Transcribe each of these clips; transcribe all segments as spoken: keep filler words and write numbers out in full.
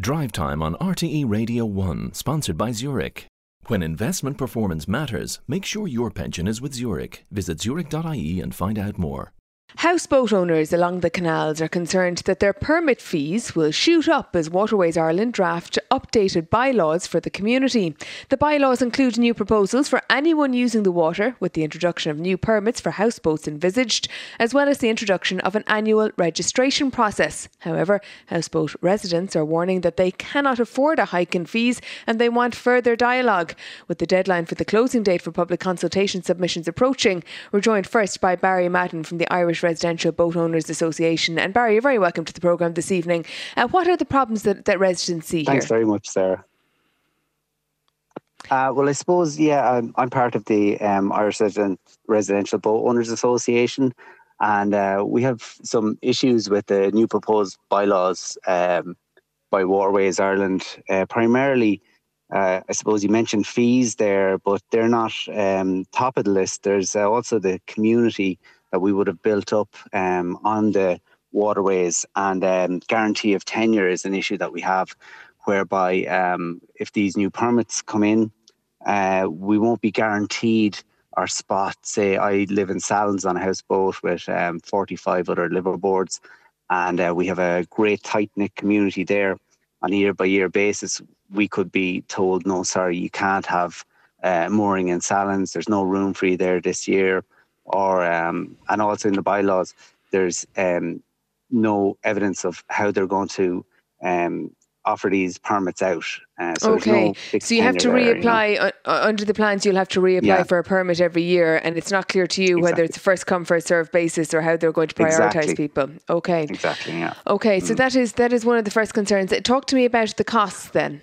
Drive Time on R T E Radio one, sponsored by Zurich. When investment performance matters, make sure your pension is with Zurich. Visit zurich dot I E and find out more. Houseboat owners along the canals are concerned that their permit fees will shoot up as Waterways Ireland draft updated bylaws for the community. The bylaws include new proposals for anyone using the water, with the introduction of new permits for houseboats envisaged, as well as the introduction of an annual registration process. However, houseboat residents are warning that they cannot afford a hike in fees and they want further dialogue. With the deadline for the closing date for public consultation submissions approaching, we're joined first by Barry Madden from the Irish Residential Boat Owners Association. And Barry, you're very welcome to the programme this evening. Uh, what are the problems that, that residents see Thanks here? Thanks very much, Sarah. Uh, well, I suppose, yeah, I'm, I'm part of the um, Irish Resident, Residential Boat Owners Association, and uh, we have some issues with the new proposed bylaws um, by Waterways Ireland. Uh, primarily, uh, I suppose you mentioned fees there, but they're not um, top of the list. There's uh, also the community that we would have built up um, on the waterways, and um, guarantee of tenure is an issue that we have, whereby um, if these new permits come in, uh, we won't be guaranteed our spot. Say I live in Sallins on a houseboat with um, forty-five other liverboards, and uh, we have a great tight-knit community there. On a year-by-year basis, we could be told, no, sorry, you can't have uh, mooring in Sallins. There's no room for you there this year. Or um, and also in the bylaws, there's um, no evidence of how they're going to um, offer these permits out. Uh, so okay, no so you have to there, reapply, you know? uh, under the plans you'll have to reapply yeah. for a permit every year, and it's not clear to you exactly. whether it's a first come first served basis or how they're going to prioritise exactly. people. Okay. Exactly, yeah. Okay, so mm. that is that is one of the first concerns. Talk to me about the costs then.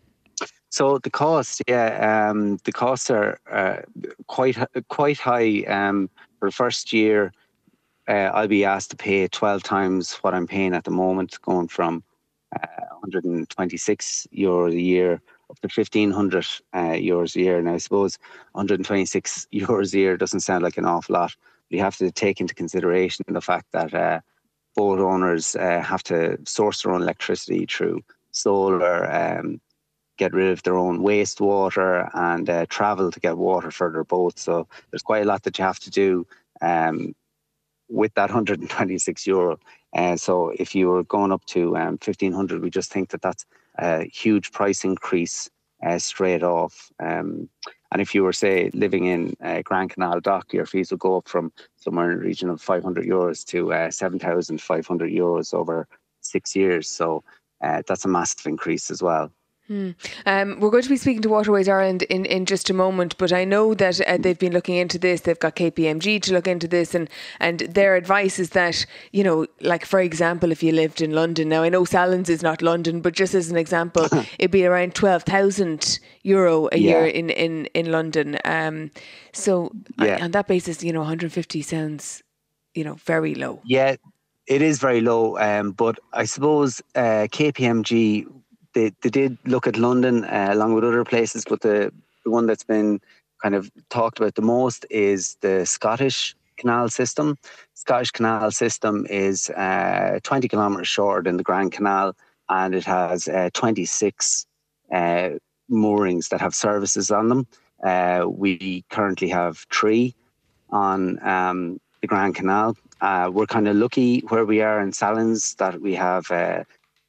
So the costs, yeah, um, the costs are uh, quite quite high. Um, for the first year, uh, I'll be asked to pay twelve times what I'm paying at the moment, going from uh, one hundred twenty-six euros a year up to fifteen hundred uh, euros a year. And I suppose one hundred twenty-six euros a year doesn't sound like an awful lot, but you have to take into consideration the fact that uh, boat owners uh, have to source their own electricity through solar, um, get rid of their own wastewater, and uh, travel to get water for their boats. So there's quite a lot that you have to do um, with that one hundred twenty-six euro. Uh, so if you were going up to um, fifteen hundred, we just think that that's a huge price increase uh, straight off. Um, and if you were, say, living in uh, Grand Canal Dock, your fees will go up from somewhere in the region of five hundred euros to uh, seven thousand five hundred euros over six years. So uh, that's a massive increase as well. Hmm. Um, we're going to be speaking to Waterways Ireland in, in just a moment, but I know that uh, they've been looking into this. They've got K P M G to look into this, and, and their advice is that, you know, like, for example, if you lived in London, now I know Sallins is not London, but just as an example, it'd be around twelve thousand euro a yeah. year in, in, in London. Um, so yeah. on, on that basis, you know, one hundred fifty sounds, you know, very low. Yeah, it is very low, um, but I suppose uh, K P M G, They, they did look at London uh, along with other places, but the, the one that's been kind of talked about the most is the Scottish canal system. Scottish canal system is uh, twenty kilometres shorter than the Grand Canal, and it has uh, twenty-six uh, moorings that have services on them. Uh, we currently have three on um, the Grand Canal. Uh, we're kind of lucky where we are in Sallins that we have uh,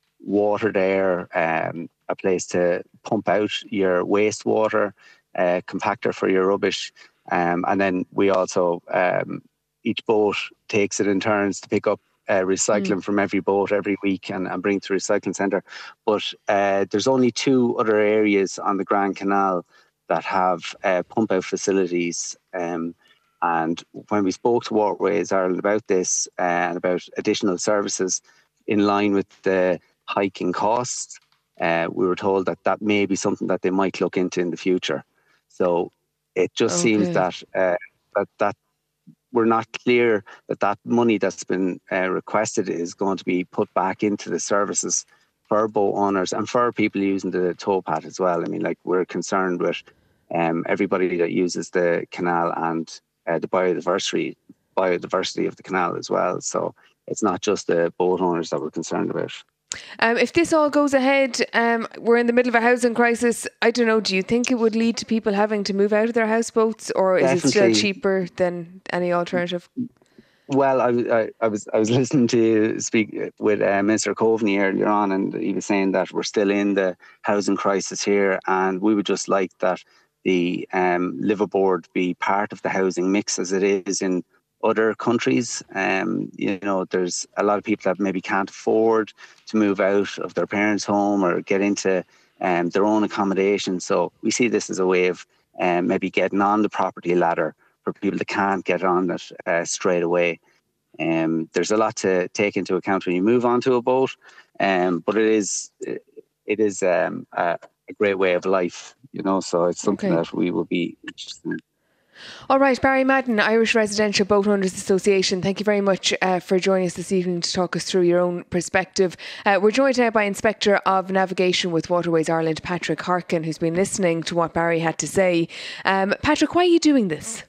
water there, um, a place to pump out your wastewater, uh, compactor for your rubbish, um, and then we also um, each boat takes it in turns to pick up uh, recycling mm. from every boat every week and, and bring to the recycling centre. But uh, there's only two other areas on the Grand Canal that have uh, pump out facilities, um, and when we spoke to Waterways Ireland about this uh, and about additional services in line with the hiking costs, uh, we were told that that may be something that they might look into in the future. So it just okay. seems that uh, that that we're not clear that that money that's been uh, requested is going to be put back into the services for boat owners and for people using the towpath as well. I mean, like, we're concerned with um, everybody that uses the canal and uh, the biodiversity biodiversity of the canal as well. So it's not just the boat owners that we're concerned about. Um, if this all goes ahead, um, we're in the middle of a housing crisis. I don't know, do you think it would lead to people having to move out of their houseboats, or is Definitely. it still cheaper than any alternative? Well, I, I, I was I was listening to you speak with uh, Minister Coveney earlier on, and he was saying that we're still in the housing crisis here, and we would just like that the um, liveaboard be part of the housing mix as it is in other countries. Um, you know, there's a lot of people that maybe can't afford to move out of their parents' home or get into um, their own accommodation. So we see this as a way of um, maybe getting on the property ladder for people that can't get on it uh, straight away. Um, there's a lot to take into account when you move onto a boat, um, but it is it is um, a, a great way of life, you know. So it's something okay. that we will be interested in. All right, Barry Madden, Irish Residential Boat Owners Association, thank you very much uh, for joining us this evening to talk us through your own perspective. Uh, we're joined now by Inspector of Navigation with Waterways Ireland, Patrick Harkin, who's been listening to what Barry had to say. Um, Patrick, why are you doing this?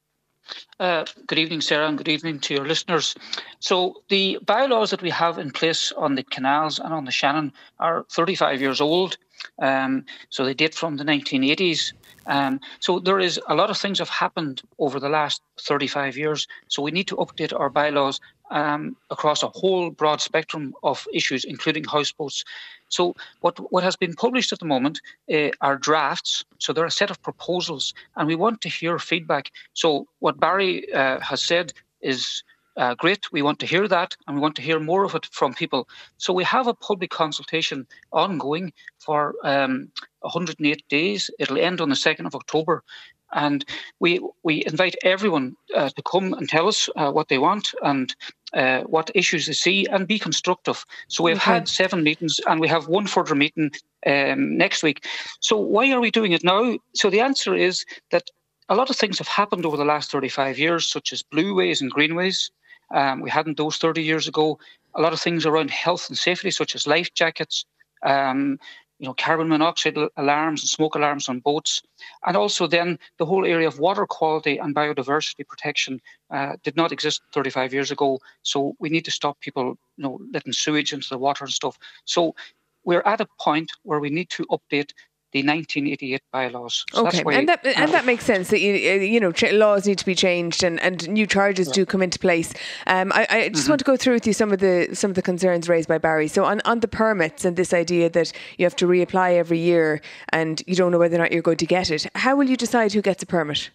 Uh, good evening, Sarah, and good evening to your listeners. So the bylaws that we have in place on the canals and on the Shannon are thirty-five years old. Um, so they date from the nineteen eighties. Um, so there is a lot of things have happened over the last thirty-five years. So we need to update our bylaws um, across a whole broad spectrum of issues, including houseboats. So what, what has been published at the moment uh, are drafts. So there are a set of proposals, and we want to hear feedback. So what Barry uh, has said is uh, great. We want to hear that, and we want to hear more of it from people. So we have a public consultation ongoing for um, one hundred eight days. It'll end on the second of October. And we we invite everyone uh, to come and tell us uh, what they want and uh, what issues they see, and be constructive. So we've okay. had seven meetings, and we have one further meeting um, next week. So why are we doing it now? So the answer is that a lot of things have happened over the last thirty-five years, such as blueways and greenways. Um, we hadn't those thirty years ago. A lot of things around health and safety, such as life jackets, um, you know, carbon monoxide alarms and smoke alarms on boats. And also then the whole area of water quality and biodiversity protection uh, did not exist thirty-five years ago. So we need to stop people, you know, letting sewage into the water and stuff. So we're at a point where we need to update the nineteen eighty-eight bylaws. So okay, that's why, and that and uh, that makes sense. That you you know ch- laws need to be changed, and, and new charges yeah. do come into place. Um, I, I just mm-hmm. want to go through with you some of the some of the concerns raised by Barry. So on, on the permits and this idea that you have to reapply every year and you don't know whether or not you're going to get it. How will you decide who gets a permit?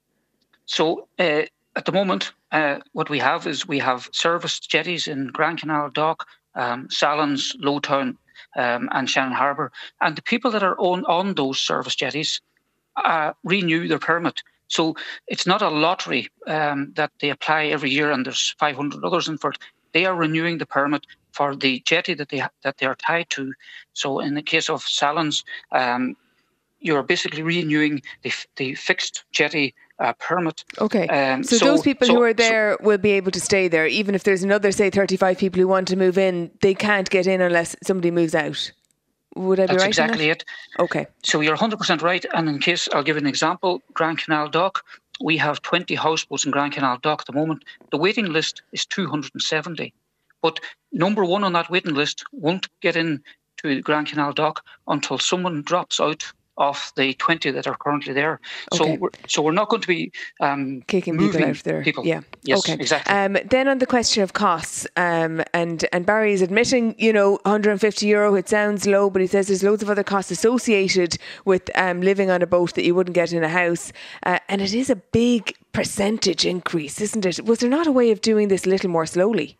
So uh, at the moment, uh, what we have is we have serviced jetties in Grand Canal Dock, um, Sallins, Lowtown, Um, and Shannon Harbour, and the people that are on, on those service jetties uh, renew their permit. So it's not a lottery um, that they apply every year and there's five hundred others in for it. They are renewing the permit for the jetty that they ha- that they are tied to. So in the case of Sallins, um, you're basically renewing the, the fixed jetty Uh, permit. Okay, um, so, so those people so, who are there so, will be able to stay there, even if there's another, say, thirty-five people who want to move in, they can't get in unless somebody moves out. Would I be that's right? That's exactly it. Okay. So you're one hundred percent right. And in case, I'll give an example, Grand Canal Dock, we have twenty houseboats in Grand Canal Dock at the moment. The waiting list is two hundred seventy. But number one on that waiting list won't get in to Grand Canal Dock until someone drops out of the twenty that are currently there. Okay. So we're, so we're not going to be um, kicking moving people out there. People. Yeah. Yes, okay. exactly. Um, then on the question of costs, um, and, and Barry is admitting, you know, one hundred fifty euro, it sounds low, but he says there's loads of other costs associated with um, living on a boat that you wouldn't get in a house. Uh, and it is a big percentage increase, isn't it? Was there not a way of doing this a little more slowly?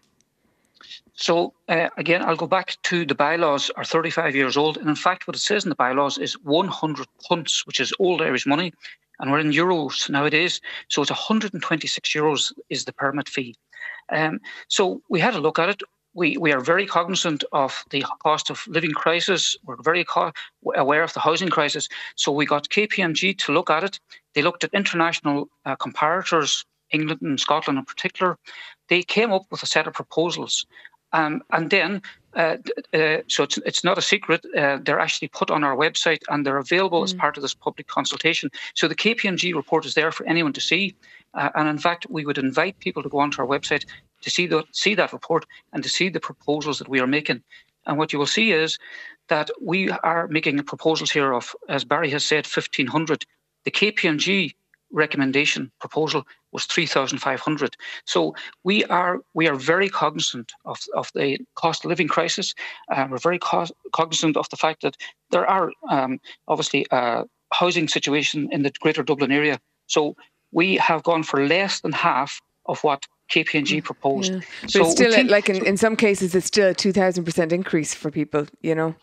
So, uh, again, I'll go back to the bylaws are thirty-five years old. And in fact, what it says in the bylaws is one hundred punts, which is old Irish money. And we're in euros nowadays. So it's one hundred twenty-six euros is the permit fee. Um, so we had a look at it. We we are very cognizant of the cost of living crisis. We're very co- aware of the housing crisis. So we got K P M G to look at it. They looked at international uh, comparators, England and Scotland in particular. They came up with a set of proposals. Um, and then, uh, uh, so it's it's not a secret, uh, they're actually put on our website and they're available mm. as part of this public consultation. So the K P M G report is there for anyone to see. Uh, and in fact, we would invite people to go onto our website to see, the, see that report and to see the proposals that we are making. And what you will see is that we are making proposals here of, as Barry has said, fifteen hundred. The K P M G recommendation proposal was three thousand five hundred. So we are we are very cognizant of, of the cost of living crisis. Uh, we're very co- cognizant of the fact that there are um, obviously a housing situation in the Greater Dublin area. So we have gone for less than half of what K P M G proposed. Yeah. But so it's still, think, like in, in some cases, it's still a two thousand percent increase for people, you know?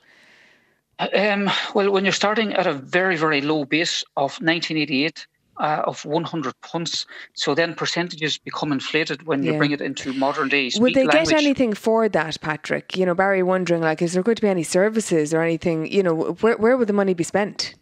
Um, well, when you're starting at a very, very low base of nineteen eighty-eight, uh, of one hundred punts, so then percentages become inflated when you Yeah. bring it into modern day speak Would they language. get anything for that, Patrick? You know, Barry wondering, like, is there going to be any services or anything, you know, where, where would the money be spent?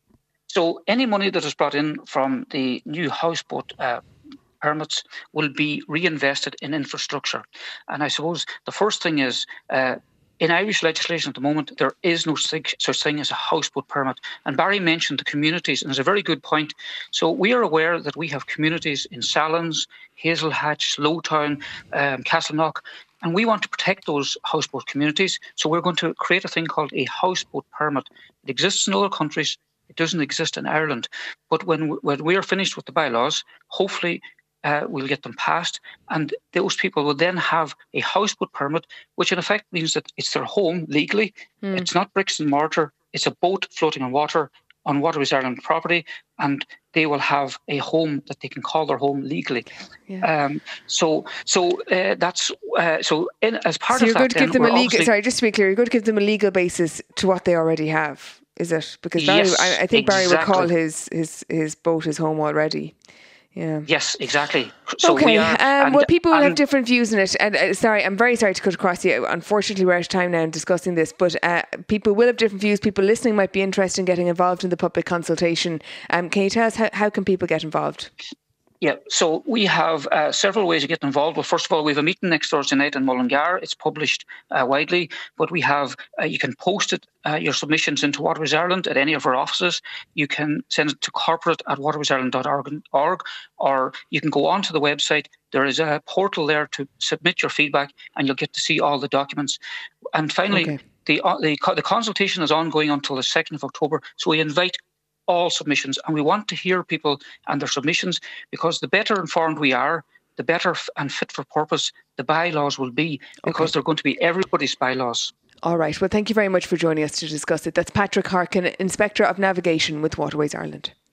So any money that is brought in from the new houseboat uh, permits will be reinvested in infrastructure. And I suppose the first thing is, uh, in Irish legislation at the moment, there is no such thing as a houseboat permit. And Barry mentioned the communities, and it's a very good point. So we are aware that we have communities in Sallins, Hazelhatch, Slowtown, um, Castleknock, and we want to protect those houseboat communities. So we're going to create a thing called a houseboat permit. It exists in other countries. It doesn't exist in Ireland. But when, when we are finished with the bylaws, hopefully Uh, we'll get them passed, and those people will then have a houseboat permit, which in effect means that it's their home legally. Mm. It's not bricks and mortar. It's a boat floating on water on Waterways Ireland property, and they will have a home that they can call their home legally. Yeah. Um, so, so uh, that's uh, so. In, as part so of you're that, going to give then, them a legal. obviously... Sorry, just to be clear, you're going to give them a legal basis to what they already have. Is it? Because Barry, yes, I, I think Barry exactly. would call his his his boat his home already. Yeah. Yes, exactly. So okay. We are, um, and, well, people will and, have different views on it. And uh, sorry, I'm very sorry to cut across you. Unfortunately, we're out of time now in discussing this. But uh, people will have different views. People listening might be interested in getting involved in the public consultation. Um, can you tell us how, how can people get involved? Yeah, so we have uh, several ways to get involved. Well, first of all, we have a meeting next Thursday night in Mullingar. It's published uh, widely, but we have, uh, you can post it, uh, your submissions into Waterways Ireland at any of our offices. You can send it to corporate at waterways ireland dot org, or you can go onto the website. There is a portal there to submit your feedback, and you'll get to see all the documents. And finally, okay. the, uh, the the consultation is ongoing until the second of October, so we invite all submissions, and we want to hear people and their submissions, because the better informed we are, the better and fit for purpose the bylaws will be, because okay. they're going to be everybody's bylaws. All right. Well, thank you very much for joining us to discuss it. That's Patrick Harkin, Inspector of Navigation with Waterways Ireland.